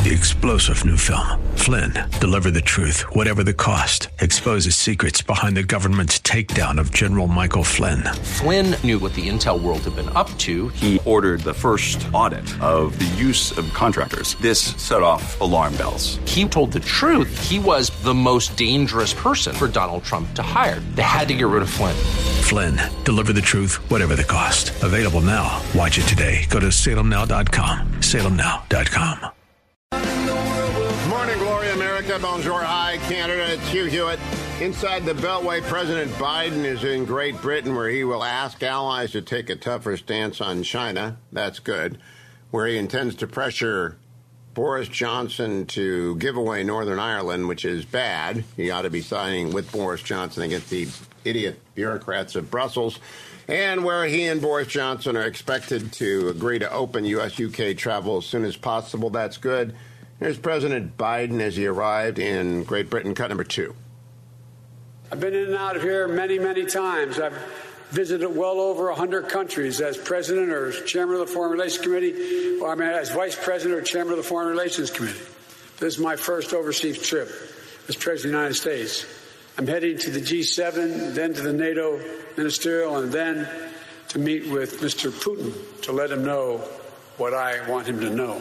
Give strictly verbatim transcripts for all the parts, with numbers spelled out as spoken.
The explosive new film, Flynn, deliver the truth, whatever the cost, exposes secrets behind the government's takedown of General Michael Flynn. Flynn knew what the intel world had been up to. He ordered the first audit of the use of contractors. This set off alarm bells. He told the truth. He was the most dangerous person for Donald Trump to hire. They had to get rid of Flynn. Flynn, deliver the truth, whatever the cost. Available now. Watch it today. Go to salem now dot com. salem now dot com. Morning, glory, America. Bonjour, hi, Canada. It's Hugh Hewitt. Inside the Beltway, President Biden is in Great Britain, where he will ask allies to take a tougher stance on China. That's good. Where he intends to pressure Boris Johnson to give away Northern Ireland, which is bad. He ought to be signing with Boris Johnson against the idiot bureaucrats of Brussels. And where he and Boris Johnson are expected to agree to open U S U K travel as soon as possible. That's good. Here's President Biden as he arrived in Great Britain, cut number two. I've been in and out of here many, many times. I've visited well over one hundred countries as president or as chairman of the Foreign Relations Committee, or I mean as vice president or chairman of the Foreign Relations Committee. This is my first overseas trip as president of the United States. I'm heading to the G seven, then to the NATO ministerial, and then to meet with Mister Putin to let him know what I want him to know.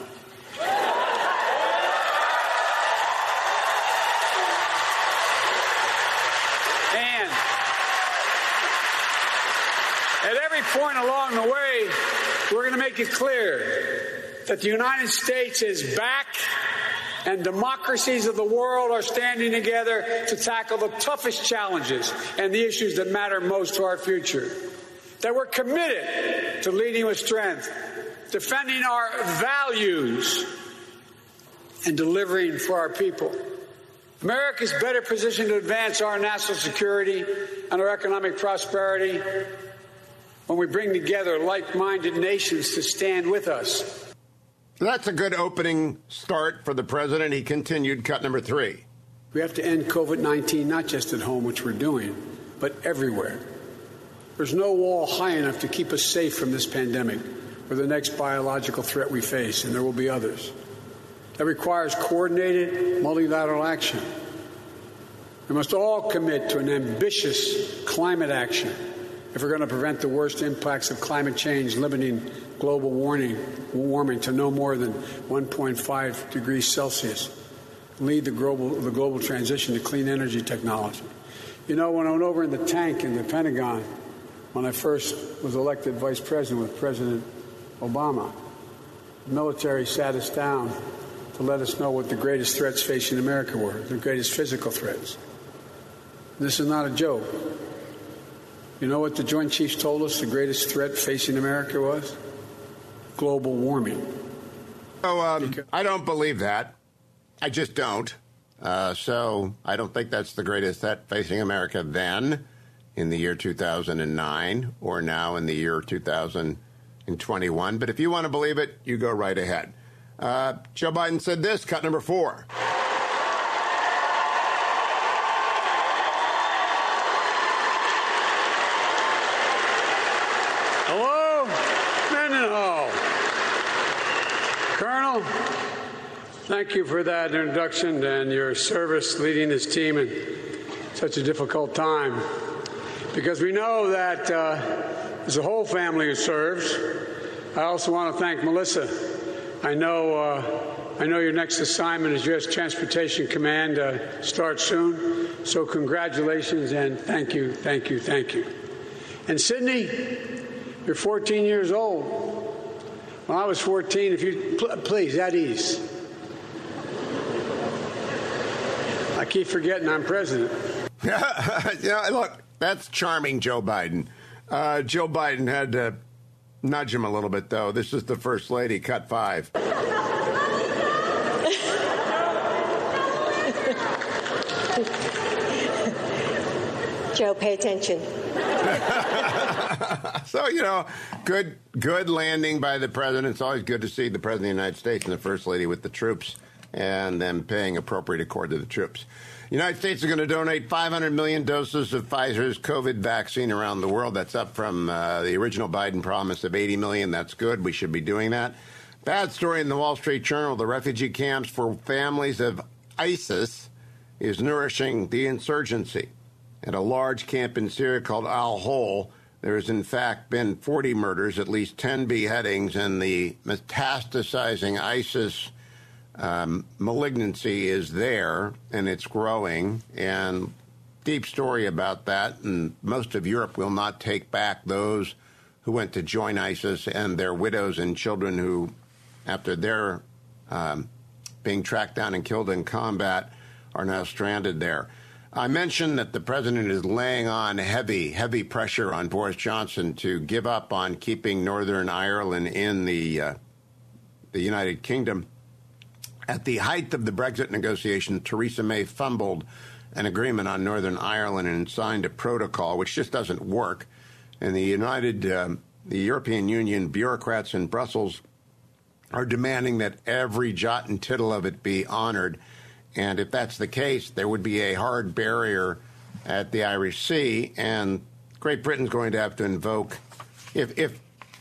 At every point along the way, we're going to make it clear that the United States is back and democracies of the world are standing together to tackle the toughest challenges and the issues that matter most to our future. That we're committed to leading with strength, defending our values, and delivering for our people. America is better positioned to advance our national security and our economic prosperity when we bring together like-minded nations to stand with us. That's a good opening start for the president. He continued, cut number three. We have to end COVID nineteen, not just at home, which we're doing, but everywhere. There's no wall high enough to keep us safe from this pandemic or the next biological threat we face, and there will be others. That requires coordinated multilateral action. We must all commit to an ambitious climate action if we're going to prevent the worst impacts of climate change, limiting global warming, warming to no more than one point five degrees Celsius, lead the global, the global transition to clean energy technology. You know, when I went over in the tank in the Pentagon, when I first was elected vice president with President Obama, the military sat us down to let us know what the greatest threats facing America were, the greatest physical threats. This is not a joke. You know what the Joint Chiefs told us the greatest threat facing America was? Global warming. Oh, um, I don't believe that. I just don't. Uh, so I don't think that's the greatest threat facing America then, in the year two thousand nine, or now in the year two thousand twenty-one. But if you want to believe it, you go right ahead. Uh, Joe Biden said this, cut number four. Hello, Mendenhall. Colonel, thank you for that introduction and your service leading this team in such a difficult time. Because we know that uh, there's a whole family who serves. I also want to thank Melissa. I know uh, I know your next assignment as U S Transportation Command uh, starts soon. So congratulations and thank you, thank you, thank you. And Sydney, you're fourteen years old. When I was fourteen, if you pl- please at ease. I keep forgetting I'm president. Yeah, look, that's charming, Joe Biden. Uh, Joe Biden had to nudge him a little bit, though. This is the First Lady, cut five. Joe, pay attention. So, you know, good good landing by the president. It's always good to see the president of the United States and the First Lady with the troops and them paying appropriate accord to the troops. The United States is going to donate five hundred million doses of Pfizer's COVID vaccine around the world. That's up from uh, the original Biden promise of eighty million. That's good. We should be doing that. Bad story in the Wall Street Journal. The refugee camps for families of ISIS is nourishing the insurgency. At a large camp in Syria called Al-Hol, there has in fact been forty murders, at least ten beheadings, and the metastasizing ISIS um, malignancy is there, and it's growing. And deep story about that, and most of Europe will not take back those who went to join ISIS and their widows and children who, after their um, being tracked down and killed in combat, are now stranded there. I mentioned that the president is laying on heavy, heavy pressure on Boris Johnson to give up on keeping Northern Ireland in the uh, the United Kingdom. At the height of the Brexit negotiation, Theresa May fumbled an agreement on Northern Ireland and signed a protocol, which just doesn't work. And the United, um, the European Union bureaucrats in Brussels are demanding that every jot and tittle of it be honored. And if that's the case, there would be a hard barrier at the Irish Sea, and Great Britain's going to have to invoke, if, if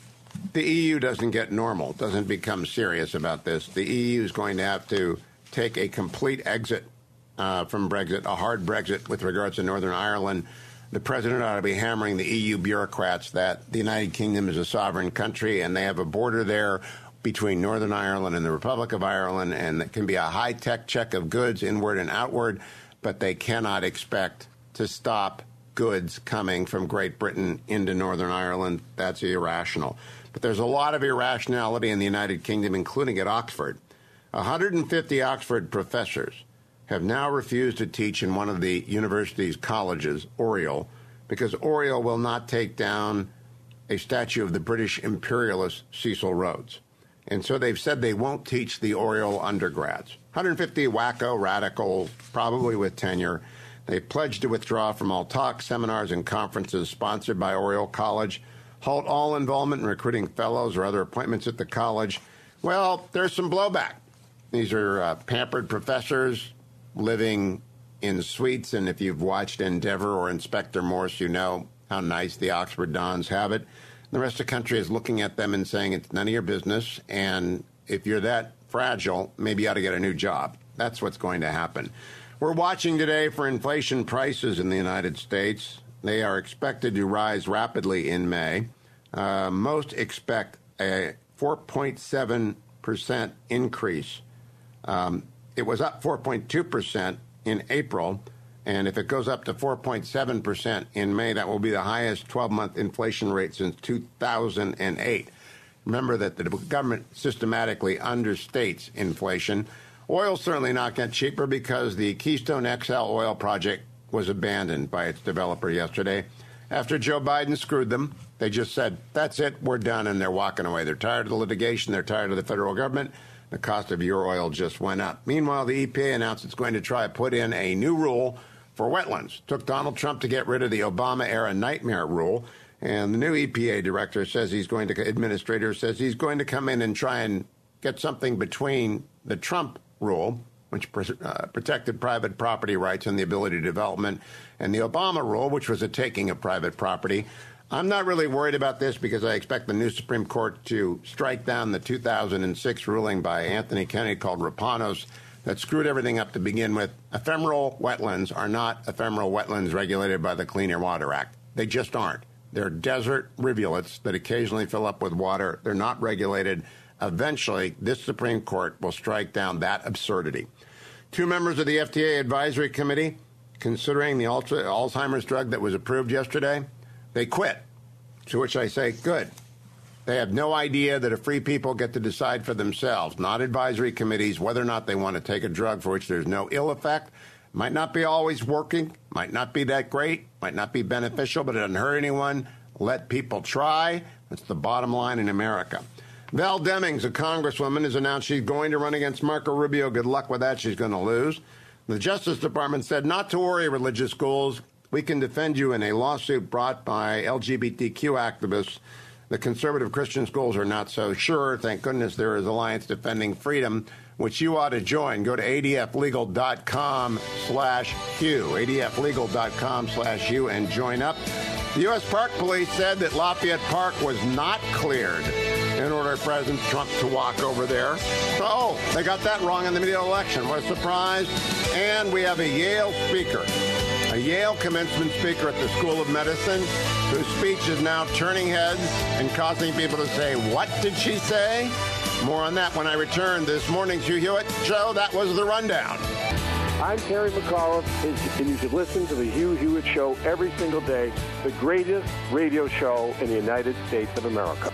the E U doesn't get normal, doesn't become serious about this, the E U is going to have to take a complete exit uh, from Brexit, a hard Brexit with regards to Northern Ireland. The president ought to be hammering the E U bureaucrats that the United Kingdom is a sovereign country and they have a border there between Northern Ireland and the Republic of Ireland, and that can be a high-tech check of goods inward and outward, but they cannot expect to stop goods coming from Great Britain into Northern Ireland. That's irrational. But there's a lot of irrationality in the United Kingdom, including at Oxford. one hundred fifty Oxford professors have now refused to teach in one of the university's colleges, Oriel, because Oriel will not take down a statue of the British imperialist Cecil Rhodes. And so they've said they won't teach the Oriel undergrads. one hundred fifty wacko radicals, probably with tenure. They pledged to withdraw from all talks, seminars, and conferences sponsored by Oriel College, halt all involvement in recruiting fellows or other appointments at the college. Well, there's some blowback. These are uh, pampered professors living in suites, and if you've watched Endeavour or Inspector Morse, you know how nice the Oxford Dons have it. The rest of the country is looking at them and saying it's none of your business, and if you're that fragile, maybe you ought to get a new job. That's what's going to happen. We're watching today for inflation prices in the United States. They are expected to rise rapidly in May. Uh, most expect a four point seven percent increase. Um, it was up four point two percent in April. And if it goes up to four point seven percent in May, that will be the highest twelve-month inflation rate since two thousand eight. Remember that the government systematically understates inflation. Oil's certainly not getting cheaper because the Keystone X L oil project was abandoned by its developer yesterday. After Joe Biden screwed them, they just said, that's it, we're done, and they're walking away. They're tired of the litigation. They're tired of the federal government. The cost of your oil just went up. Meanwhile, the E P A announced it's going to try to put in a new rule for wetlands. Took Donald Trump to get rid of the Obama-era nightmare rule. And the new E P A director says he's going to, administrator says he's going to come in and try and get something between the Trump rule, which uh, protected private property rights and the ability to development, and the Obama rule, which was a taking of private property. I'm not really worried about this because I expect the new Supreme Court to strike down the two thousand six ruling by Anthony Kennedy called Rapanos that screwed everything up to begin with. Ephemeral wetlands are not ephemeral wetlands regulated by the Clean Air Water Act. They just aren't. They're desert rivulets that occasionally fill up with water. They're not regulated. Eventually, this Supreme Court will strike down that absurdity. Two members of the F D A Advisory Committee, considering the Alzheimer's drug that was approved yesterday, they quit, to which I say, good. They have no idea that if free people get to decide for themselves, not advisory committees, whether or not they want to take a drug for which there's no ill effect, might not be always working, might not be that great, might not be beneficial, but it doesn't hurt anyone. Let people try. That's the bottom line in America. Val Demings, a congresswoman, has announced she's going to run against Marco Rubio. Good luck with that. She's going to lose. The Justice Department said not to worry, religious schools. We can defend you in a lawsuit brought by L G B T Q activists. The conservative Christian schools are not so sure. Thank goodness there is Alliance Defending Freedom, which you ought to join. Go to adflegal.com slash Hugh, adflegal.com slash Hugh, and join up. The U S Park Police said that Lafayette Park was not cleared in order for President Trump to walk over there. So, oh, they got that wrong in the middle of the election. What a surprise. And we have a Yale speaker, a Yale commencement speaker at the School of Medicine, whose speech is now turning heads and causing people to say, what did she say? More on that when I return this morning's Hugh Hewitt Show. That was the rundown. I'm Terry McAuliffe, and you should listen to the Hugh Hewitt Show every single day, the greatest radio show in the United States of America.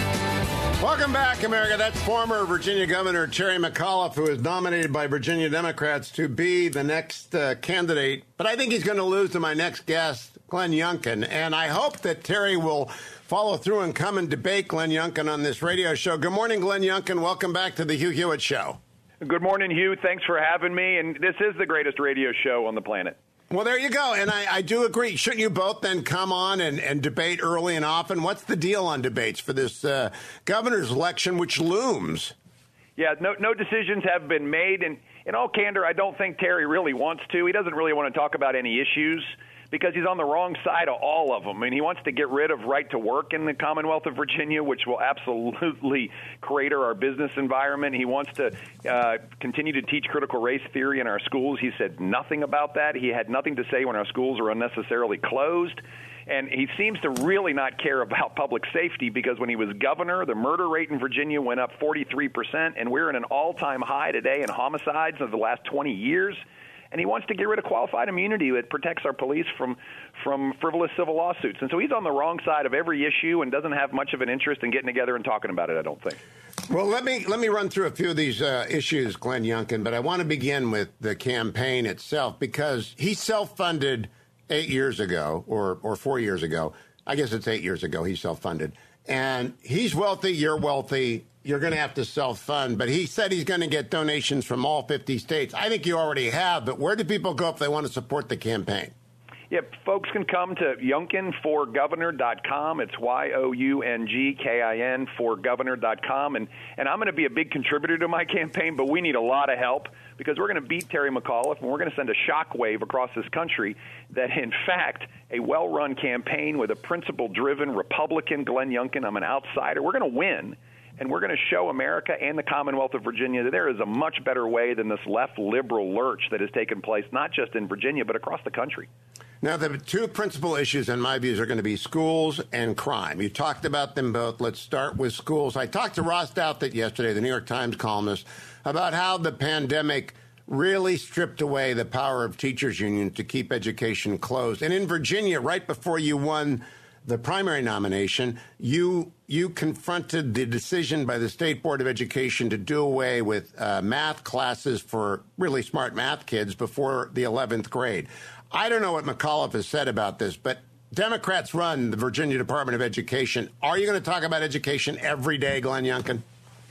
Welcome back, America. That's former Virginia Governor Terry McAuliffe, who is nominated by Virginia Democrats to be the next uh, candidate. But I think he's going to lose to my next guest, Glenn Youngkin. And I hope that Terry will follow through and come and debate Glenn Youngkin on this radio show. Good morning, Glenn Youngkin. Welcome back to the Hugh Hewitt Show. Good morning, Hugh. Thanks for having me. And this is the greatest radio show on the planet. Well, there you go. And I, I do agree. Shouldn't you both then come on and, and debate early and often? What's the deal on debates for this uh, governor's election, which looms? Yeah, no, no decisions have been made. And in all candor, I don't think Terry really wants to. He doesn't really want to talk about any issues because he's on the wrong side of all of them. I mean, he wants to get rid of right to work in the Commonwealth of Virginia, which will absolutely crater our business environment. He wants to uh, continue to teach critical race theory in our schools. He said nothing about that. He had nothing to say when our schools are unnecessarily closed. And he seems to really not care about public safety because when he was governor, the murder rate in Virginia went up forty-three percent, and we're in an all-time high today in homicides of the last twenty years. And he wants to get rid of qualified immunity that protects our police from from frivolous civil lawsuits. And so he's on the wrong side of every issue and doesn't have much of an interest in getting together and talking about it, I don't think. Well, let me let me run through a few of these uh, issues, Glenn Youngkin, but I want to begin with the campaign itself because he self-funded eight years ago or, or four years ago. I guess it's eight years ago he self-funded. And he's wealthy, you're wealthy. You're going to have to self-fund. But he said he's going to get donations from all fifty states. I think you already have. But where do people go if they want to support the campaign? Yeah, folks can come to Youngkin for governor dot com. It's Y O U N G K I N for governor dot com. And, and I'm going to be a big contributor to my campaign, but we need a lot of help because we're going to beat Terry McAuliffe, and we're going to send a shockwave across this country that, in fact, a well-run campaign with a principle-driven Republican, Glenn Youngkin, I'm an outsider, we're going to win. And we're going to show America and the Commonwealth of Virginia that there is a much better way than this left liberal lurch that has taken place, not just in Virginia, but across the country. Now, the two principal issues, in my views, are going to be schools and crime. You talked about them both. Let's start with schools. I talked to Ross Douthat yesterday, the New York Times columnist, about how the pandemic really stripped away the power of teachers' unions to keep education closed. And in Virginia, right before you won the primary nomination, you you confronted the decision by the State Board of Education to do away with uh, math classes for really smart math kids before the eleventh grade. I don't know what McAuliffe has said about this, but Democrats run the Virginia Department of Education. Are you going to talk about education every day, Glenn Youngkin?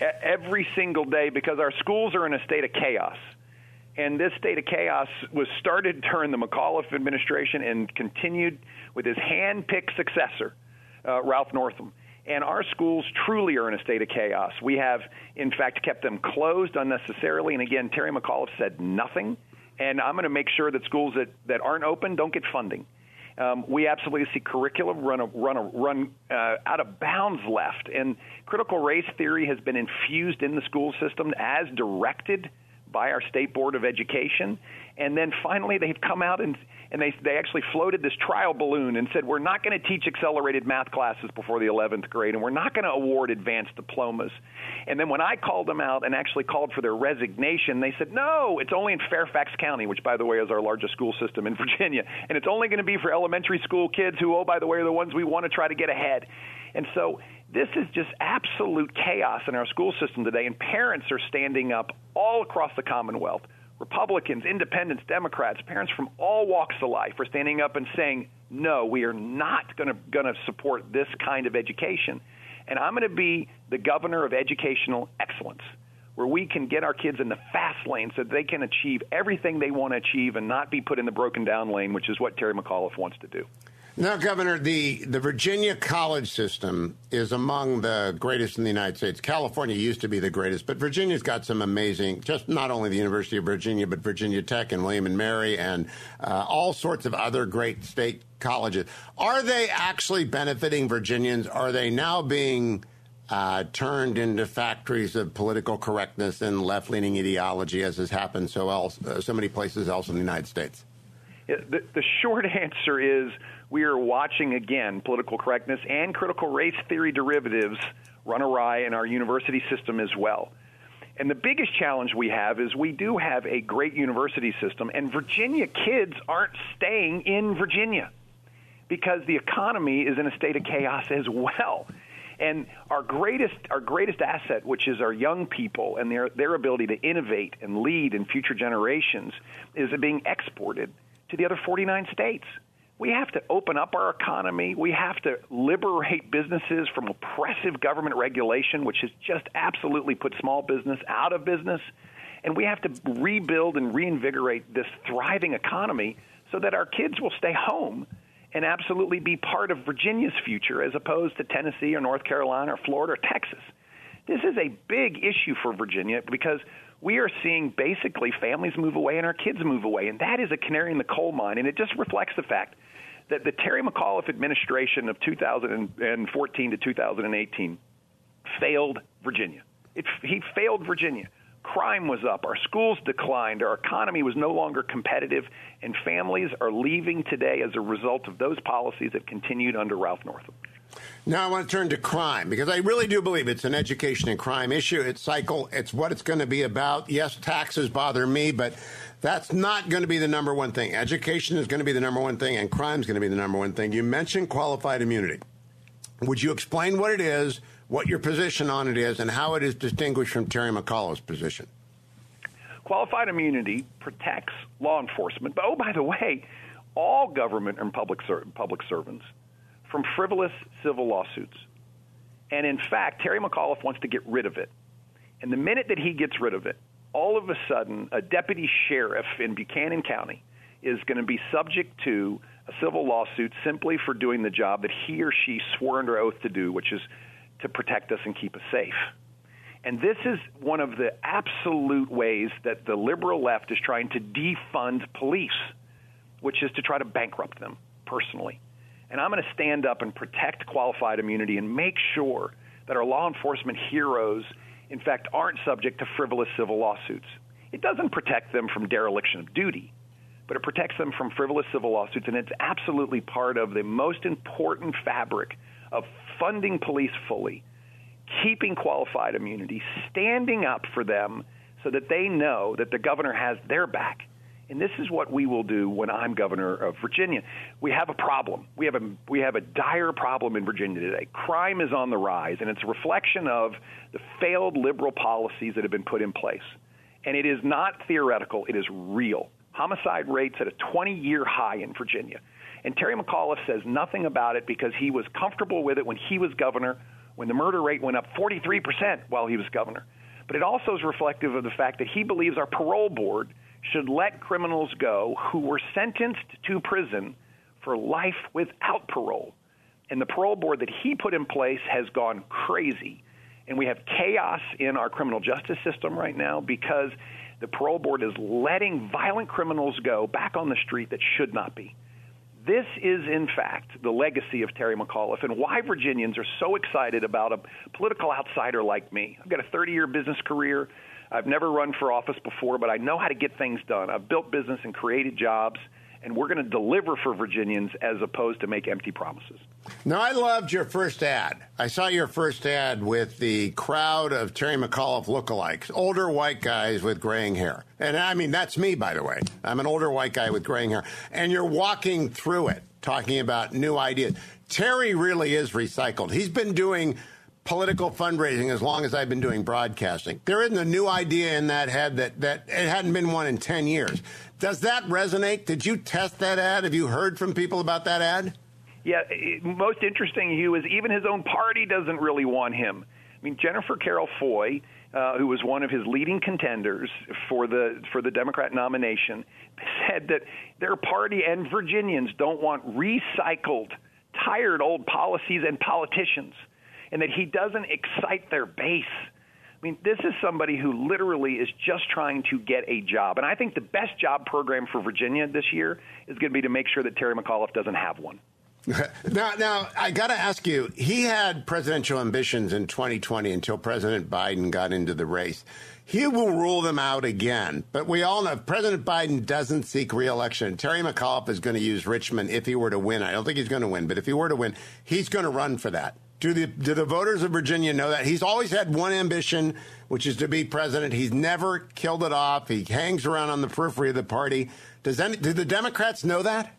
Every single day, because our schools are in a state of chaos. And this state of chaos was started during the McAuliffe administration and continued with his hand-picked successor, uh, Ralph Northam. And our schools truly are in a state of chaos. We have, in fact, kept them closed unnecessarily. And again, Terry McAuliffe said nothing. And I'm going to make sure that schools that, that aren't open don't get funding. Um, we absolutely see curriculum run a, run a, run uh, out of bounds left. And critical race theory has been infused in the school system as directed by our State Board of Education. And then finally they've come out and, and they, they actually floated this trial balloon and said, we're not going to teach accelerated math classes before the eleventh grade, and we're not going to award advanced diplomas. And then when I called them out and actually called for their resignation, they said, no, it's only in Fairfax County, which, by the way, is our largest school system in Virginia. And it's only going to be for elementary school kids who, oh, by the way, are the ones we want to try to get ahead. And so this is just absolute chaos in our school system today, and parents are standing up all across the Commonwealth. Republicans, independents, Democrats, parents from all walks of life are standing up and saying, no, we are not going to going to support this kind of education. And I'm going to be the governor of educational excellence, where we can get our kids in the fast lane so that they can achieve everything they want to achieve and not be put in the broken down lane, which is what Terry McAuliffe wants to do. Now, Governor, the, the Virginia college system is among the greatest in the United States. California used to be the greatest, but Virginia's got some amazing, just not only the University of Virginia, but Virginia Tech and William and Mary and uh, all sorts of other great state colleges. Are they actually benefiting Virginians? Are they now being uh, turned into factories of political correctness and left-leaning ideology, as has happened so else, uh, so many places else in the United States? Yeah, the, the short answer is we are watching, again, political correctness and critical race theory derivatives run awry in our university system as well. And the biggest challenge we have is we do have a great university system, and Virginia kids aren't staying in Virginia because the economy is in a state of chaos as well. And our greatest our greatest asset, which is our young people and their, their ability to innovate and lead in future generations, is being exported to the other forty-nine states. We have to open up our economy. We have to liberate businesses from oppressive government regulation, which has just absolutely put small business out of business. And we have to rebuild and reinvigorate this thriving economy so that our kids will stay home and absolutely be part of Virginia's future as opposed to Tennessee or North Carolina or Florida or Texas. This is a big issue for Virginia because we are seeing basically families move away and our kids move away, and that is a canary in the coal mine, and it just reflects the fact that the Terry McAuliffe administration of two thousand fourteen to two thousand eighteen failed Virginia. It, he failed Virginia. Crime was up. Our schools declined. Our economy was no longer competitive, and families are leaving today as a result of those policies that continued under Ralph Northam. Now I want to turn to crime, because I really do believe it's an education and crime issue. It's cycle. It's what it's going to be about. Yes, taxes bother me, but that's not going to be the number one thing. Education is going to be the number one thing, and crime is going to be the number one thing. You mentioned qualified immunity. Would you explain what it is, what your position on it is, and how it is distinguished from Terry McAuliffe's position? Qualified immunity protects law enforcement. But, oh, by the way, all government and public ser- public servants from frivolous civil lawsuits. And in fact, Terry McAuliffe wants to get rid of it. And the minute that he gets rid of it, all of a sudden, a deputy sheriff in Buchanan County is going to be subject to a civil lawsuit simply for doing the job that he or she swore under oath to do, which is to protect us and keep us safe. And this is one of the absolute ways that the liberal left is trying to defund police, which is to try to bankrupt them personally. And I'm going to stand up and protect qualified immunity and make sure that our law enforcement heroes, in fact, aren't subject to frivolous civil lawsuits. It doesn't protect them from dereliction of duty, but it protects them from frivolous civil lawsuits, and it's absolutely part of the most important fabric of funding police fully, keeping qualified immunity, standing up for them so that they know that the governor has their back. And this is what we will do when I'm governor of Virginia. We have a problem. We have a we have a dire problem in Virginia today. Crime is on the rise, and it's a reflection of the failed liberal policies that have been put in place. And it is not theoretical. It is real. Homicide rates at a twenty-year high in Virginia. And Terry McAuliffe says nothing about it because he was comfortable with it when he was governor, when the murder rate went up forty-three percent while he was governor. But it also is reflective of the fact that he believes our parole board should let criminals go who were sentenced to prison for life without parole. And the parole board that he put in place has gone crazy. And we have chaos in our criminal justice system right now because the parole board is letting violent criminals go back on the street that should not be. This is, in fact, the legacy of Terry McAuliffe and why Virginians are so excited about a political outsider like me. I've got a thirty-year business career. I've never run for office before, but I know how to get things done. I've built business and created jobs, and we're going to deliver for Virginians as opposed to make empty promises. Now, I loved your first ad. I saw your first ad with the crowd of Terry McAuliffe lookalikes, older white guys with graying hair. And I mean, that's me, by the way. I'm an older white guy with graying hair. And you're walking through it, talking about new ideas. Terry really is recycled. He's been doing political fundraising as long as I've been doing broadcasting. There isn't a new idea in that head that, that it hadn't been one in ten years. Does that resonate? Did you test that ad? Have you heard from people about that ad? Yeah, it, most interesting, Hugh, is even his own party doesn't really want him. I mean, Jennifer Carroll Foy uh, who was one of his leading contenders for the for the Democrat nomination, said that their party and Virginians don't want recycled, tired old policies and politicians, and that he doesn't excite their base. I mean, this is somebody who literally is just trying to get a job. And I think the best job program for Virginia this year is going to be to make sure that Terry McAuliffe doesn't have one. Now, now I got to ask you, he had presidential ambitions in twenty twenty until President Biden got into the race. He will rule them out again. But we all know if President Biden doesn't seek re-election, Terry McAuliffe is going to use Richmond if he were to win. I don't think he's going to win, but if he were to win, he's going to run for that. Do the, do the voters of Virginia know that? He's always had one ambition, which is to be president. He's never killed it off. He hangs around on the periphery of the party. Does any, do the Democrats know that?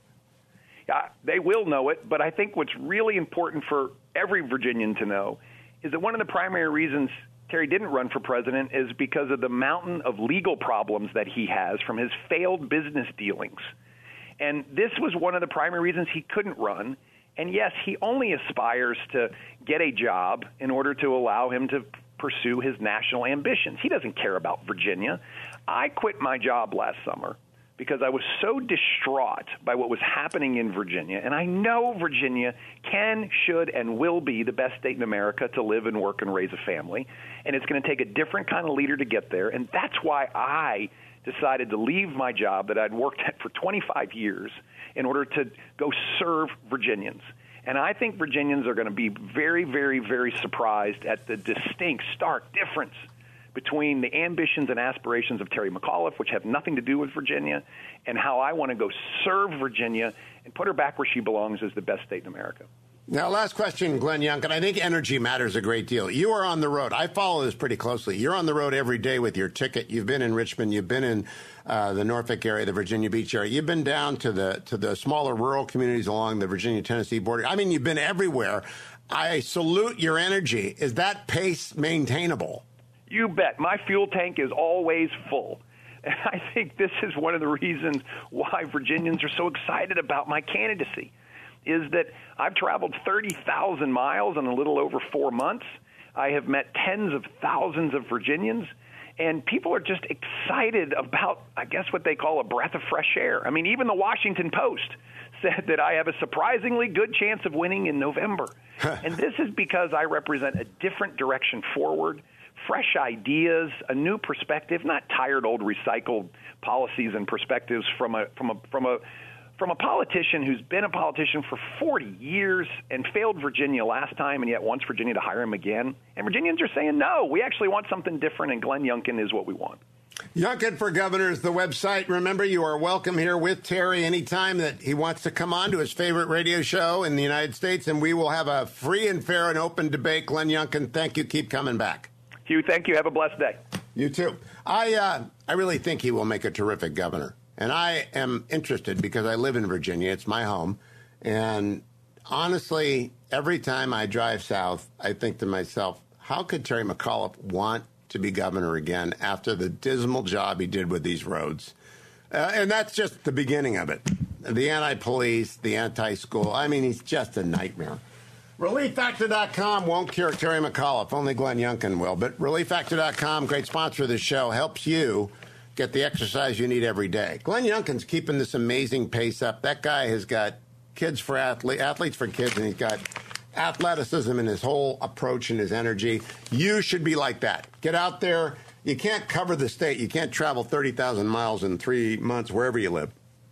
Yeah, they will know it, but I think what's really important for every Virginian to know is that one of the primary reasons Terry didn't run for president is because of the mountain of legal problems that he has from his failed business dealings. And this was one of the primary reasons he couldn't run. And yes, he only aspires to get a job in order to allow him to pursue his national ambitions. He doesn't care about Virginia. I quit my job last summer because I was so distraught by what was happening in Virginia. And I know Virginia can, should, and will be the best state in America to live and work and raise a family. And it's going to take a different kind of leader to get there. And that's why I decided to leave my job that I'd worked at for twenty-five years in order to go serve Virginians. And I think Virginians are going to be very, very, very surprised at the distinct, stark difference between the ambitions and aspirations of Terry McAuliffe, which have nothing to do with Virginia, and how I want to go serve Virginia and put her back where she belongs as the best state in America. Now, last question, Glenn Youngkin. I think energy matters a great deal. You are on the road. I follow this pretty closely. You're on the road every day with your ticket. You've been in Richmond. You've been in uh, the Norfolk area, the Virginia Beach area. You've been down to the to the smaller rural communities along the Virginia-Tennessee border. I mean, you've been everywhere. I salute your energy. Is that pace maintainable? You bet. My fuel tank is always full. And I think this is one of the reasons why Virginians are so excited about my candidacy, is that I've traveled thirty thousand miles in a little over four months. I have met tens of thousands of Virginians, and people are just excited about, I guess, what they call a breath of fresh air. I mean, even the Washington Post said that I have a surprisingly good chance of winning in November. And this is because I represent a different direction forward, fresh ideas, a new perspective, not tired old recycled policies and perspectives from a from a from a from a politician who's been a politician for forty years and failed Virginia last time and yet wants Virginia to hire him again. And Virginians are saying, no, we actually want something different, and Glenn Youngkin is what we want. Youngkin for Governor is the website. Remember, you are welcome here with Terry anytime that he wants to come on to his favorite radio show in the United States, and we will have a free and fair and open debate. Glenn Youngkin, thank you. Keep coming back. Hugh, thank you. Have a blessed day. You too. I uh, I really think he will make a terrific governor. And I am interested because I live in Virginia. It's my home. And honestly, every time I drive south, I think to myself, how could Terry McAuliffe want to be governor again after the dismal job he did with these roads? Uh, and that's just the beginning of it. The anti-police, the anti-school. I mean, he's just a nightmare. Relief Factor dot com won't cure Terry McAuliffe. Only Glenn Youngkin will. But Relief Factor dot com, great sponsor of this show, helps you get the exercise you need every day. Glenn Youngkin's keeping this amazing pace up. That guy has got kids for athlete, athletes for kids, and he's got athleticism in his whole approach and his energy. You should be like that. Get out there. You can't cover the state. You can't travel thirty thousand miles in three months wherever you live.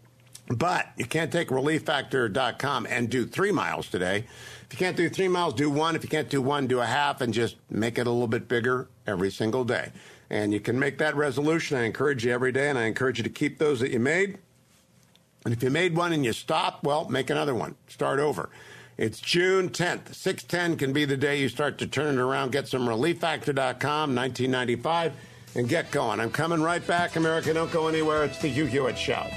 But you can't take Relief Factor dot com and do three miles today. If you can't do three miles, do one. If you can't do one, do a half, and just make it a little bit bigger every single day. And you can make that resolution. I encourage you every day, and I encourage you to keep those that you made. And if you made one and you stop, well, make another one. Start over. It's June tenth. six ten can be the day you start to turn it around. Get some Relief Factor dot com, nineteen ninety-five, and get going. I'm coming right back, America. Don't go anywhere. It's the Hugh Hewitt Show.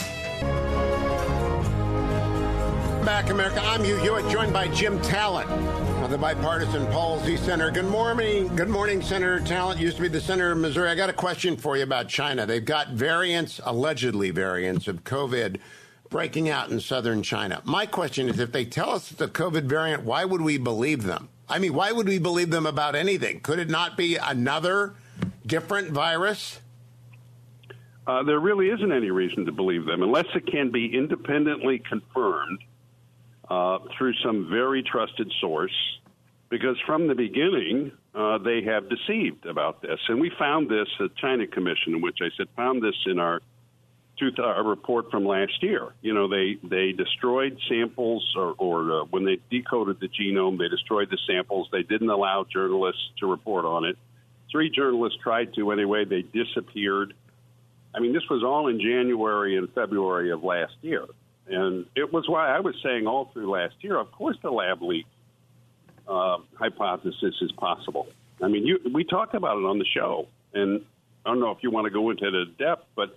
Back, America. I'm Hugh Hewitt, joined by Jim Talent of the Bipartisan Policy Center. Good morning. Good morning, Senator Talent. Used to be the senator of Missouri. I got a question for you about China. They've got variants, allegedly variants of COVID breaking out in southern China. My question is, if they tell us it's a COVID variant, why would we believe them? I mean, why would we believe them about anything? Could it not be another different virus? Uh, there really isn't any reason to believe them unless it can be independently confirmed uh, through some very trusted source, because from the beginning, uh, they have deceived about this. And we found this at China Commission, in which I said, found this in our, our report from last year. You know, they, they destroyed samples, or, or uh, when they decoded the genome, they destroyed the samples. They didn't allow journalists to report on it. Three journalists tried to anyway. They disappeared. I mean, this was all in January and February of last year. And it was why I was saying all through last year, of course the lab leak uh, hypothesis is possible. I mean, you, we talked about it on the show. And I don't know if you want to go into the depth, but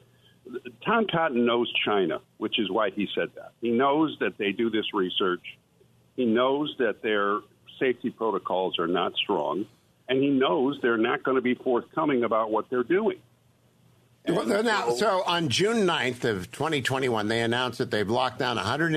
Tom Cotton knows China, which is why he said that. He knows that they do this research. He knows that their safety protocols are not strong. And he knows they're not going to be forthcoming about what they're doing. Well, now, so on June ninth of twenty twenty-one, they announced that they've locked down one hundred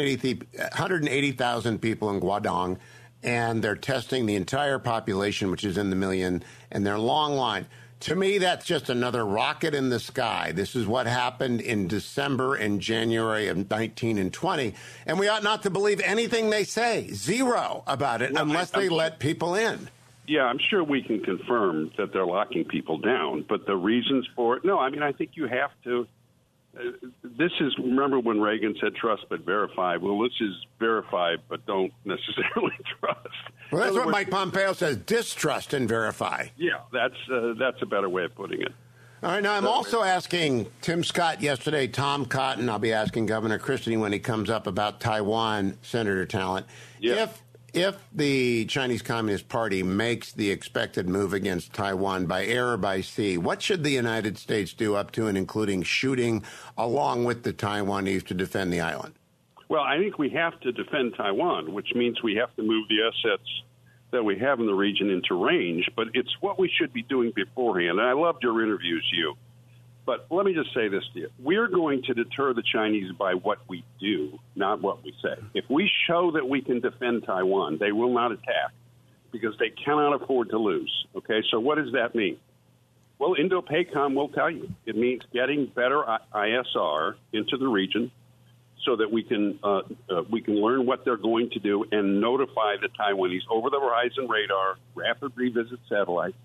eighty thousand people in Guangdong, and they're testing the entire population, which is in the million, and they're long line. To me, that's just another rocket in the sky. This is what happened in December and January of nineteen and twenty, and we ought not to believe anything they say, zero about it, well, unless they let people in. Yeah, I'm sure we can confirm that they're locking people down, but the reasons for it, no, I mean, I think you have to, uh, this is, remember when Reagan said trust but verify? Well, this is verify but don't necessarily trust. Well, that's what words, Mike Pompeo says, distrust and verify. Yeah, that's uh, that's a better way of putting it. All right, now I'm also asking Tim Scott yesterday, Tom Cotton, I'll be asking Governor Christie when he comes up about Taiwan, Senator Talent. Yeah. If If the Chinese Communist Party makes the expected move against Taiwan by air or by sea, what should the United States do up to and including shooting along with the Taiwanese to defend the island? Well, I think we have to defend Taiwan, which means we have to move the assets that we have in the region into range. But it's what we should be doing beforehand. And I loved your interviews, you. But let me just say this to you. We're going to deter the Chinese by what we do, not what we say. If we show that we can defend Taiwan, they will not attack because they cannot afford to lose. Okay, so what does that mean? Well, Indo-PACOM will tell you. It means getting better I S R into the region so that we can uh, uh, we can learn what they're going to do and notify the Taiwanese over-the-horizon radar, rapid revisit satellites,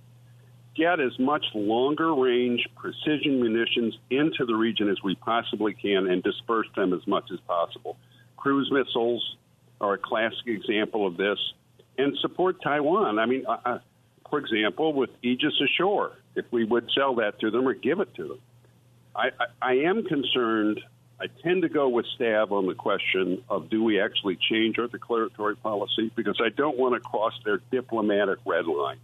get as much longer-range precision munitions into the region as we possibly can and disperse them as much as possible. Cruise missiles are a classic example of this. And support Taiwan. I mean, uh, for example, with Aegis Ashore, if we would sell that to them or give it to them. I, I, I am concerned. I tend to go with Stab on the question of do we actually change our declaratory policy, because I don't want to cross their diplomatic red lines.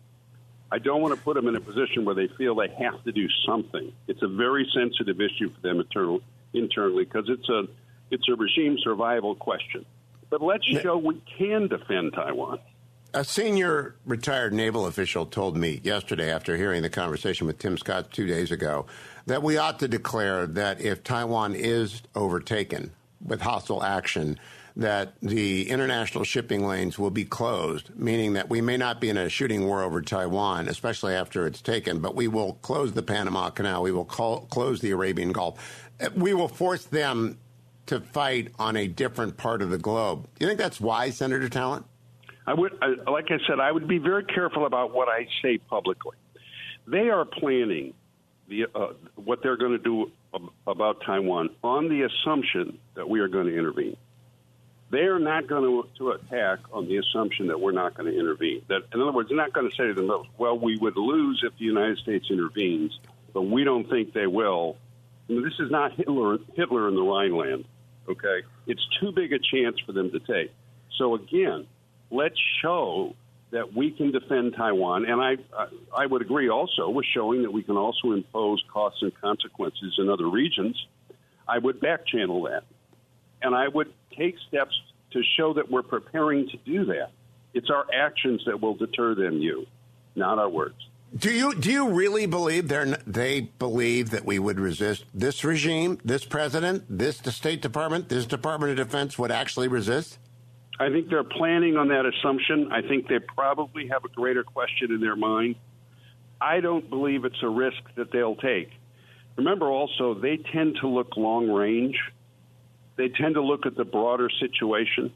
I don't want to put them in a position where they feel they have to do something. It's a very sensitive issue for them internal, internally because it's a it's a regime survival question. But let's show we can defend Taiwan. A senior retired naval official told me yesterday, after hearing the conversation with Tim Scott two days ago, that we ought to declare that if Taiwan is overtaken with hostile action, that the international shipping lanes will be closed, meaning that we may not be in a shooting war over Taiwan, especially after it's taken, but we will close the Panama Canal. We will call, close the Arabian Gulf. We will force them to fight on a different part of the globe. Do you think that's wise, Senator Talent? I would, I, like I said, I would be very careful about what I say publicly. They are planning the uh, what they're going to do ab- about Taiwan on the assumption that we are going to intervene. They are not going to, to attack on the assumption that we're not going to intervene. That, in other words, they're not going to say to them, well, we would lose if the United States intervenes, but we don't think they will. I mean, this is not Hitler, Hitler in the Rhineland, okay? It's too big a chance for them to take. So, again, let's show that we can defend Taiwan. And I, I would agree also with showing that we can also impose costs and consequences in other regions. I would back channel that. And I would take steps to show that we're preparing to do that. It's our actions that will deter them, you, not our words. Do you do you really believe they they believe that we would resist this regime, this president, this the State Department, this Department of Defense would actually resist? I think they're planning on that assumption. I think they probably have a greater question in their mind I don't believe it's a risk that they'll take. Remember also, they tend to look long range. They tend to look at the broader situation.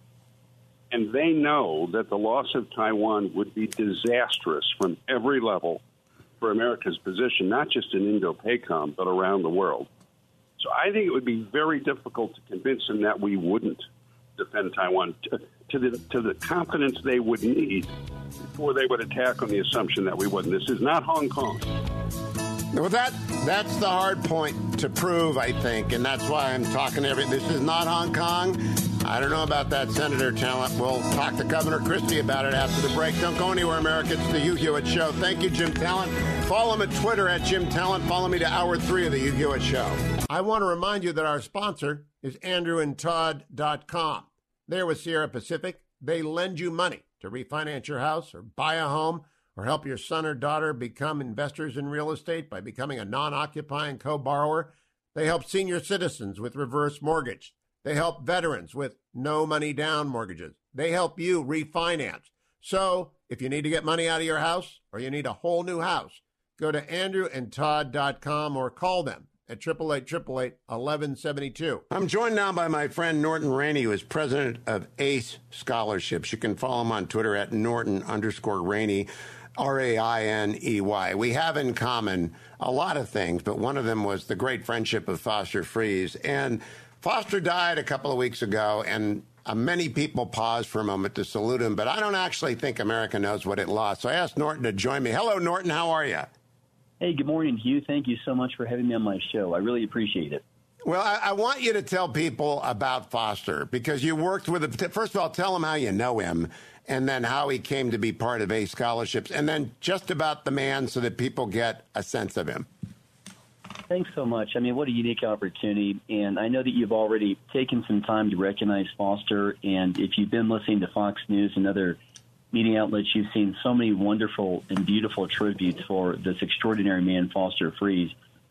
And they know that the loss of Taiwan would be disastrous from every level for America's position, not just in Indo-PACOM, but around the world. So I think it would be very difficult to convince them that we wouldn't defend Taiwan to, to, the, to the confidence they would need before they would attack on the assumption that we wouldn't. This is not Hong Kong. Well, that that's the hard point to prove, I think, and that's why I'm talking to every. This is not Hong Kong. I don't know about that, Senator Talent. We'll talk to Governor Christie about it after the break. Don't go anywhere, America. It's the Hugh Hewitt Show. Thank you, Jim Talent. Follow him at Twitter at Jim Talent. Follow me to hour three of the Hugh Hewitt Show. I want to remind you that our sponsor is andrew and todd dot com. They're with Sierra Pacific. They lend you money to refinance your house or buy a home or help your son or daughter become investors in real estate by becoming a non-occupying co-borrower. They help senior citizens with reverse mortgage. They help veterans with no money down mortgages. They help you refinance. So if you need to get money out of your house or you need a whole new house, go to andrew and todd dot com or call them at eight eight eight, eight eight eight, one one seven two. I'm joined now by my friend Norton Rainey, who is president of ACE Scholarships. You can follow him on Twitter at Norton underscore Rainey, R A I N E Y. We have in common a lot of things, but one of them was the great friendship of Foster Friess. And Foster died a couple of weeks ago, and uh, many people paused for a moment to salute him, but I don't actually think America knows what it lost. So I asked Norton to join me. Hello, Norton. How are you? Hey, good morning, Hugh. Thank you so much for having me on my show. I really appreciate it. Well, I, I want you to tell people about Foster, because you worked with him. First of all, tell them how you know him, and then how he came to be part of ACE Scholarships, and then just about the man so that people get a sense of him. Thanks so much. I mean, what a unique opportunity. And I know that you've already taken some time to recognize Foster. And if you've been listening to Fox News and other media outlets, you've seen so many wonderful and beautiful tributes for this extraordinary man, Foster Friess.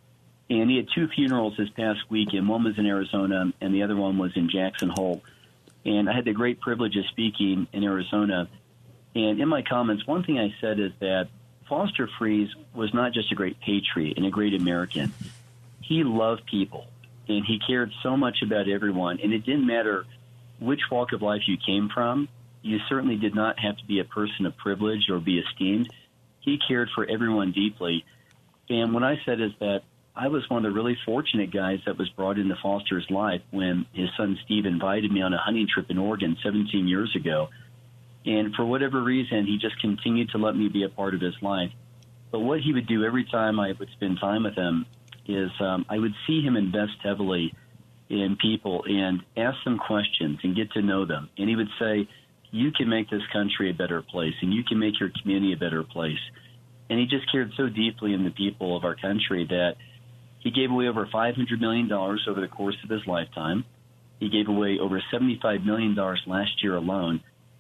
And he had two funerals this past weekend. One was in Arizona, and the other one was in Jackson Hole. And I had the great privilege of speaking in Arizona. And in my comments, one thing I said is that Foster Friess was not just a great patriot and a great American. He loved people, and he cared so much about everyone. And it didn't matter which walk of life you came from. You certainly did not have to be a person of privilege or be esteemed. He cared for everyone deeply. And what I said is that I was one of the really fortunate guys that was brought into Foster's life when his son Steve invited me on a hunting trip in Oregon seventeen years ago. And for whatever reason, he just continued to let me be a part of his life. But what he would do every time I would spend time with him is um, I would see him invest heavily in people and ask them questions and get to know them. And he would say, you can make this country a better place, and you can make your community a better place. And he just cared so deeply in the people of our country that he gave away over five hundred million dollars over the course of his lifetime. He gave away over seventy-five million dollars last year alone.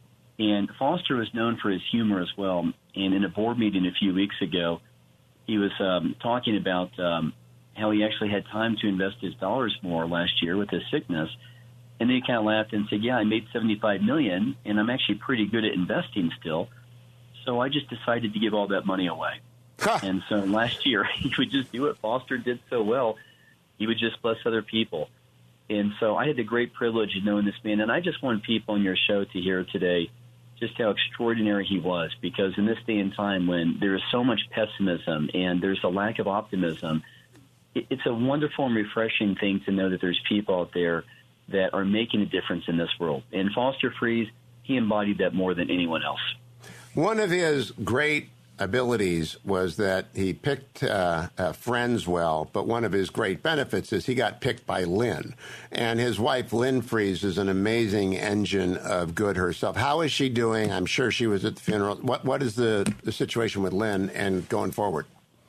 And Foster was known for his humor as well. And in a board meeting a few weeks ago, he was um, talking about um, how he actually had time to invest his dollars more last year with his sickness. And then he kind of laughed and said, yeah, I made seventy-five million dollars, and I'm actually pretty good at investing still. So I just decided to give all that money away. Huh. And so last year, he would just do what Foster did so well. He would just bless other people. And so I had the great privilege of knowing this man. And I just want people on your show to hear today just how extraordinary he was, because in this day and time when there is so much pessimism and there's a lack of optimism, it's a wonderful and refreshing thing to know that there's people out there that are making a difference in this world. And Foster Friess, he embodied that more than anyone else. One of his great abilities was that he picked uh, uh, friends well, but one of his great benefits is he got picked by Lynn. And his wife, Lynn Friess, is an amazing engine of good herself. How is she doing? I'm sure she was at the funeral. What What is the, the situation with Lynn and going forward?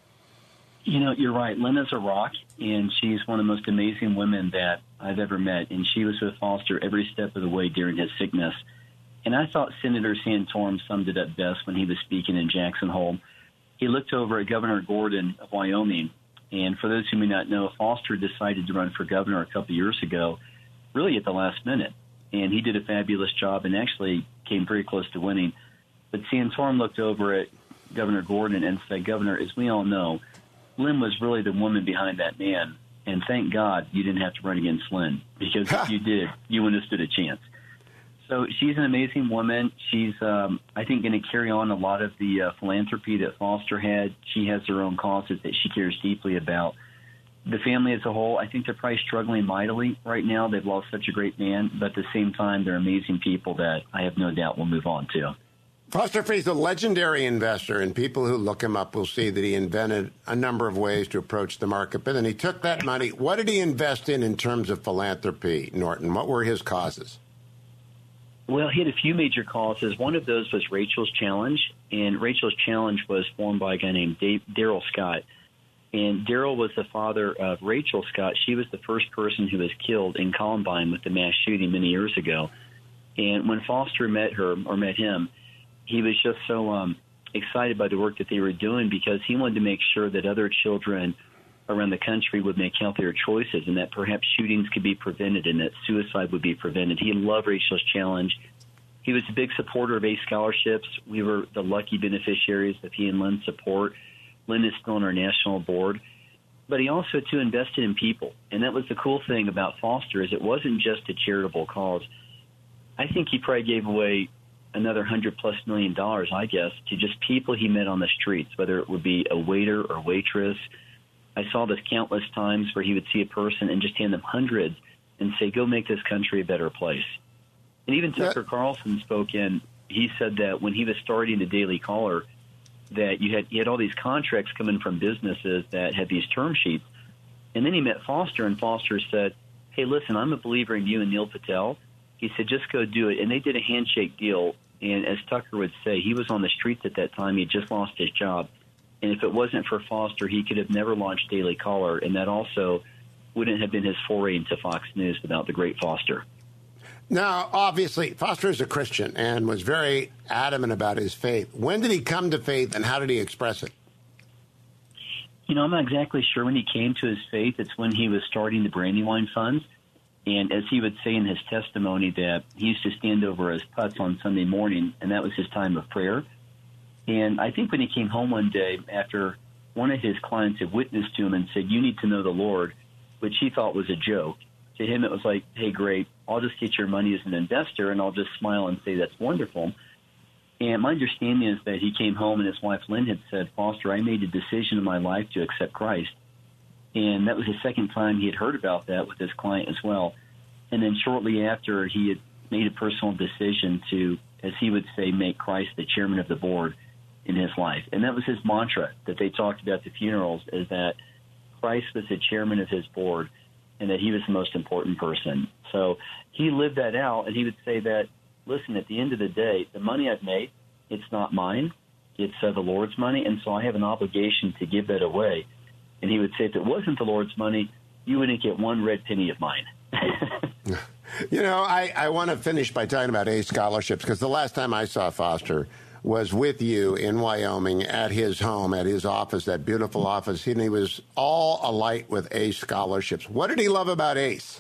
You know, you're right. Lynn is a rock, and she's one of the most amazing women that I've ever met. And she was with Foster every step of the way during his sickness. And I thought Senator Santorum summed it up best when he was speaking in Jackson Hole. He looked over at Governor Gordon of Wyoming, and for those who may not know, Foster decided to run for governor a couple years ago, really at the last minute. And he did a fabulous job and actually came very close to winning. But Santorum looked over at Governor Gordon and said, Governor, as we all know, Lynn was really the woman behind that man. And thank God you didn't have to run against Lynn, because if you did, you wouldn't have stood a chance. So she's an amazing woman. She's, um, I think, going to carry on a lot of the uh, philanthropy that Foster had. She has her own causes that she cares deeply about. The family as a whole, I think they're probably struggling mightily right now. They've lost such a great man, but at the same time, they're amazing people that I have no doubt will move on to. Foster Free's a legendary investor, and people who look him up will see that he invented a number of ways to approach the market. But then he took that money. What did he invest in in terms of philanthropy, Norton? What were his causes? Well, he had a few major causes. One of those was Rachel's Challenge, and Rachel's Challenge was formed by a guy named Daryl Scott. And Daryl was the father of Rachel Scott. She was the first person who was killed in Columbine with the mass shooting many years ago. And when Foster met her, or met him, he was just so um, excited by the work that they were doing, because he wanted to make sure that other children around the country would make healthier choices, and that perhaps shootings could be prevented and that suicide would be prevented. He loved Rachel's Challenge. He was a big supporter of ACE scholarships. We were the lucky beneficiaries of he and Lynn's support. Lynn is still on our national board. But he also, too, invested in people. And that was the cool thing about Foster, is it wasn't just a charitable cause. I think he probably gave away another hundred plus million dollars, I guess, to just people he met on the streets, whether it would be a waiter or waitress. I saw this countless times where he would see a person and just hand them hundreds and say, go make this country a better place. And even Tucker yeah. Carlson spoke in. He said that when he was starting the Daily Caller, that you had, you had all these contracts coming from businesses that had these term sheets. And then he met Foster, and Foster said, hey, listen, I'm a believer in you and Neil Patel. He said, just go do it. And they did a handshake deal. And as Tucker would say, he was on the streets at that time. He had just lost his job. And if it wasn't for Foster, he could have never launched Daily Caller. And that also wouldn't have been his foray into Fox News without the great Foster. Now, obviously, Foster is a Christian and was very adamant about his faith. When did he come to faith, and how did he express it? You know, I'm not exactly sure when he came to his faith. It's when he was starting the Brandywine Funds. And as he would say in his testimony, that he used to stand over his putts on Sunday morning, and that was his time of prayer. And I think when he came home one day after one of his clients had witnessed to him and said, you need to know the Lord, which he thought was a joke. To him, it was like, hey, great, I'll just get your money as an investor, and I'll just smile and say that's wonderful. And my understanding is that he came home and his wife, Lynn, had said, Foster, I made a decision in my life to accept Christ. And that was the second time he had heard about that with his client as well. And then shortly after, he had made a personal decision to, as he would say, make Christ the chairman of the board in his life. And that was his mantra that they talked about at the funerals, is that Christ was the chairman of his board and that he was the most important person. So he lived that out, and he would say that, listen, at the end of the day, the money I've made, it's not mine. It's uh, the Lord's money, and so I have an obligation to give that away. And he would say, if it wasn't the Lord's money, you wouldn't get one red penny of mine. You know, I, I want to finish by talking about ACE scholarships, because the last time I saw Foster was with you in Wyoming at his home, at his office, that beautiful office, and he was all alight with ACE scholarships. What did he love about ACE?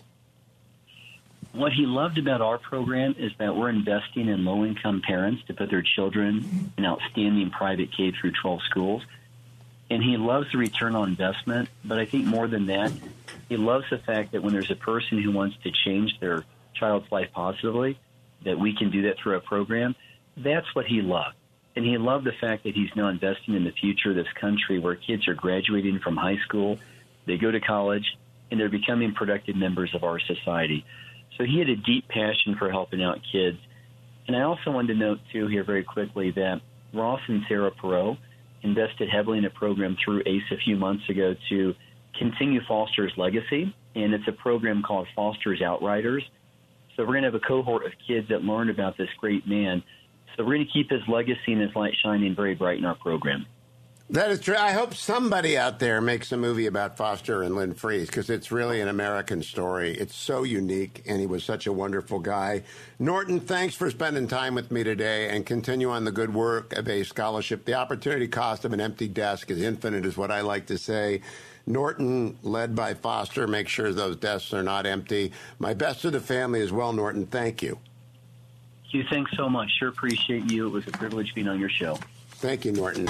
What he loved about our program is that we're investing in low-income parents to put their children in outstanding private K through twelve schools. And he loves the return on investment, but I think more than that, he loves the fact that when there's a person who wants to change their child's life positively, that we can do that through a program. That's what he loved. And he loved the fact that he's now investing in the future of this country, where kids are graduating from high school, they go to college, and they're becoming productive members of our society. So he had a deep passion for helping out kids. And I also wanted to note, too, here very quickly, that Ross and Sarah Perot invested heavily in a program through ACE a few months ago to continue Foster's legacy, and it's a program called Foster's Outriders. So we're going to have a cohort of kids that learn about this great man. So we're going to keep his legacy and his light shining very bright in our program. That is true. I hope somebody out there makes a movie about Foster and Lynn Freeze, because it's really an American story. It's so unique, and he was such a wonderful guy. Norton, thanks for spending time with me today, and continue on the good work of ACE Scholarship. The opportunity cost of an empty desk is infinite, is what I like to say. Norton, led by Foster, make sure those desks are not empty. My best to the family as well, Norton. Thank you. Hugh, thanks so much. Sure appreciate you. It was a privilege being on your show. Thank you, Norton.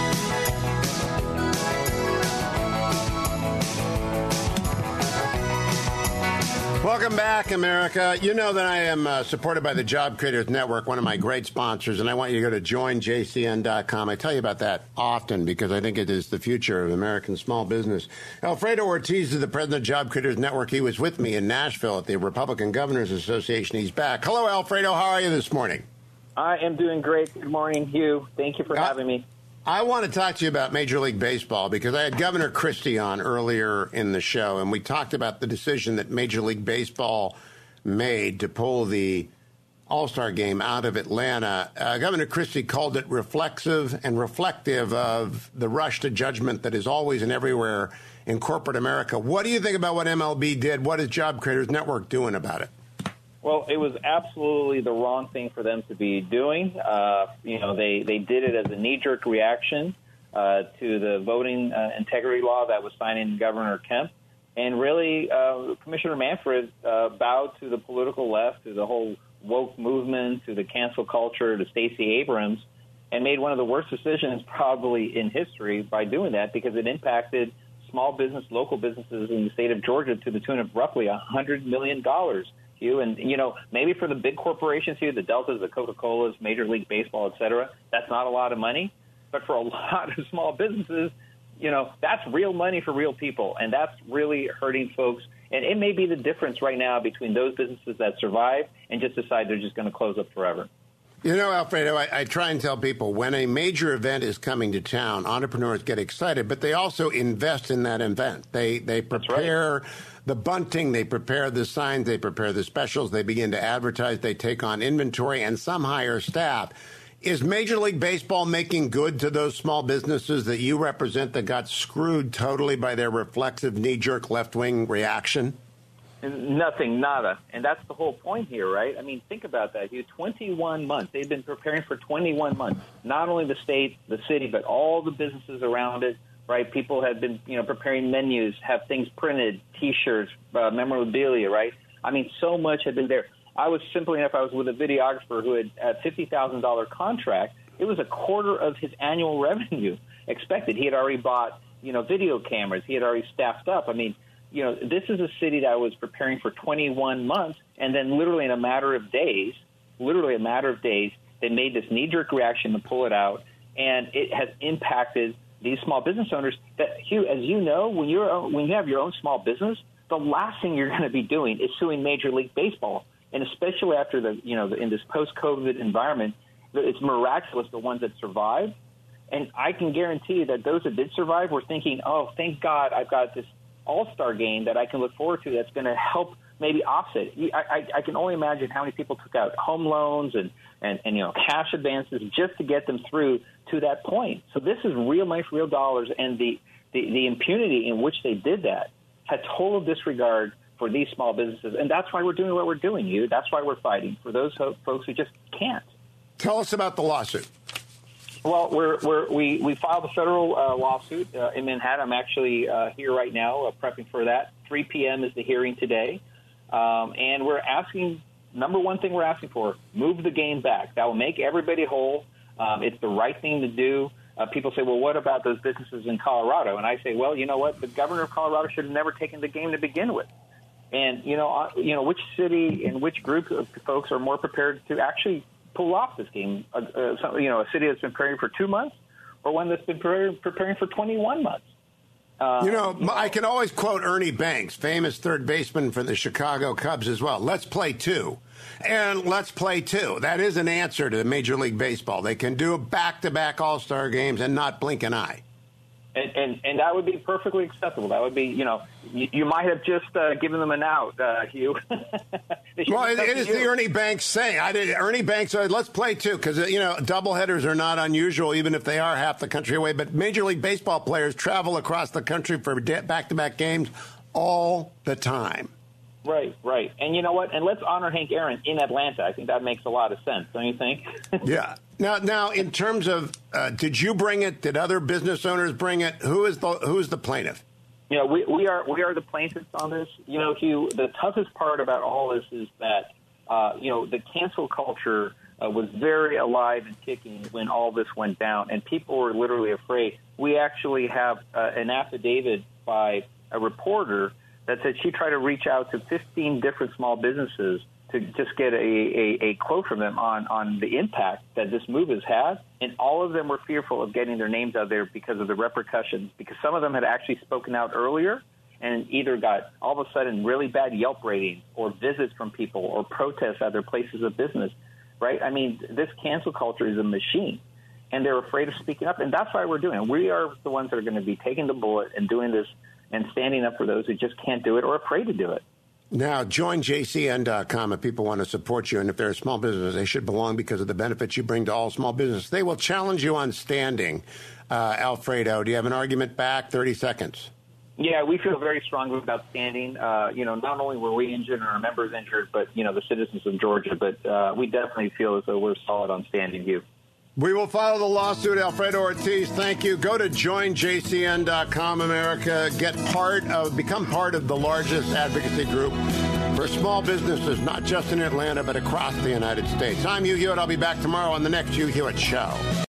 Welcome back, America. You know that I am uh, supported by the Job Creators Network, one of my great sponsors, and I want you to go to join J C N dot com. I tell you about that often because I think it is the future of American small business. Alfredo Ortiz is the president of Job Creators Network. He was with me in Nashville at the Republican Governors Association. He's back. Hello, Alfredo. How are you this morning? I am doing great. Good morning, Hugh. Thank you for uh, having me. I want to talk to you about Major League Baseball because I had Governor Christie on earlier in the show, and we talked about the decision that Major League Baseball made to pull the All-Star game out of Atlanta. Uh, Governor Christie called it reflexive and reflective of the rush to judgment that is always and everywhere in corporate America. What do you think about what M L B did? What is Job Creators Network doing about it? Well, it was absolutely the wrong thing for them to be doing. Uh, you know, they, they did it as a knee-jerk reaction uh, to the voting uh, integrity law that was signed in Governor Kemp. And really, uh, Commissioner Manfred uh, bowed to the political left, to the whole woke movement, to the cancel culture, to Stacey Abrams, and made one of the worst decisions probably in history by doing that because it impacted small business, local businesses in the state of Georgia to the tune of roughly one hundred million dollars. Hugh. And, you know, maybe for the big corporations here, the Deltas, the Coca-Colas, Major League Baseball, et cetera, that's not a lot of money. But for a lot of small businesses, you know, that's real money for real people. And that's really hurting folks. And it may be the difference right now between those businesses that survive and just decide they're just going to close up forever. You know, Alfredo, I, I try and tell people when a major event is coming to town, entrepreneurs get excited, but they also invest in that event. They they prepare right. the bunting, they prepare the signs, they prepare the specials, they begin to advertise, they take on inventory, and some hire staff. Is Major League Baseball making good to those small businesses that you represent that got screwed totally by their reflexive knee-jerk left-wing reaction? Nothing, nada. And that's the whole point here, right? I mean, think about that. You twenty-one months. They've been preparing for twenty-one months. Not only the state, the city, but all the businesses around it, right? People have been, you know, preparing menus, have things printed, T-shirts, uh, memorabilia, right? I mean, so much had been there. I was simply enough, I was with a videographer who had a fifty thousand dollars contract. It was a quarter of his annual revenue expected. He had already bought, you know, video cameras. He had already staffed up. I mean, you know, this is a city that was preparing for twenty-one months, and then literally in a matter of days, literally a matter of days, they made this knee-jerk reaction to pull it out, and it has impacted these small business owners. That, Hugh, as you know, when you're when you have your own small business, the last thing you're going to be doing is suing Major League Baseball, and especially after the, you know, the, in this post-COVID environment, it's miraculous the ones that survive, and I can guarantee that those that did survive were thinking, oh, thank God I've got this All-Star game that I can look forward to that's going to help maybe offset. I, I, I can only imagine how many people took out home loans and, and, and, you know, cash advances just to get them through to that point. So this is real money for real dollars, and the, the, the impunity in which they did that had total disregard for these small businesses. And that's why we're doing what we're doing, you. That's why we're fighting for those ho- folks who just can't. Tell us about the lawsuit. Well, we're, we're, we we filed a federal uh, lawsuit uh, in Manhattan. I'm actually uh, here right now uh, prepping for that. three p.m. is the hearing today. Um, and we're asking, number one thing we're asking for, move the game back. That will make everybody whole. Um, it's the right thing to do. Uh, people say, well, what about those businesses in Colorado? And I say, well, you know what? The governor of Colorado should have never taken the game to begin with. And, you know, uh, you know, which city and which group of folks are more prepared to actually pull off this game? Uh, uh, so, you know, a city that's been preparing for two months or one that's been pre- preparing for twenty-one months. Uh, you, know, you know, I can always quote Ernie Banks, famous third baseman for the Chicago Cubs as well. Let's play two. And let's play two. That is an answer to Major League Baseball. They can do back-to-back All-Star games and not blink an eye. And, and and that would be perfectly acceptable. That would be, you know, you, you might have just uh, given them an out, uh, Hugh. Well, it, it is you. the Ernie Banks saying. I did. Ernie Banks said, let's play two, because, you know, doubleheaders are not unusual, even if they are half the country away. But Major League Baseball players travel across the country for back-to-back games all the time. Right, right. And you know what? And let's honor Hank Aaron in Atlanta. I think that makes a lot of sense, don't you think? Yeah. Now, now, in terms of, uh, did you bring it? Did other business owners bring it? Who is the who is the plaintiff? You know, we, we are we are the plaintiffs on this. You know, Hugh, the toughest part about all this is that, uh, you know, the cancel culture uh, was very alive and kicking when all this went down, and people were literally afraid. We actually have uh, an affidavit by a reporter that said she tried to reach out to fifteen different small businesses to just get a, a, a quote from them on, on the impact that this move has had. And all of them were fearful of getting their names out there because of the repercussions, because some of them had actually spoken out earlier and either got all of a sudden really bad Yelp ratings or visits from people or protests at their places of business, right? I mean, this cancel culture is a machine, and they're afraid of speaking up. And that's why we're doing it. We are the ones that are going to be taking the bullet and doing this and standing up for those who just can't do it or afraid to do it. Now, join J C N dot com if people want to support you. And if they're a small business, they should belong because of the benefits you bring to all small business. They will challenge you on standing. Uh, Alfredo, do you have an argument back? thirty seconds. Yeah, we feel very strongly about standing. Uh, you know, not only were we injured and our members injured, but, you know, the citizens of Georgia. But uh, we definitely feel as though we're solid on standing view. We will follow the lawsuit. Alfredo Ortiz, thank you. Go to join J C N dot com, America. Get part of, become part of the largest advocacy group for small businesses, not just in Atlanta, but across the United States. I'm Hugh Hewitt. I'll be back tomorrow on the next Hugh Hewitt Show.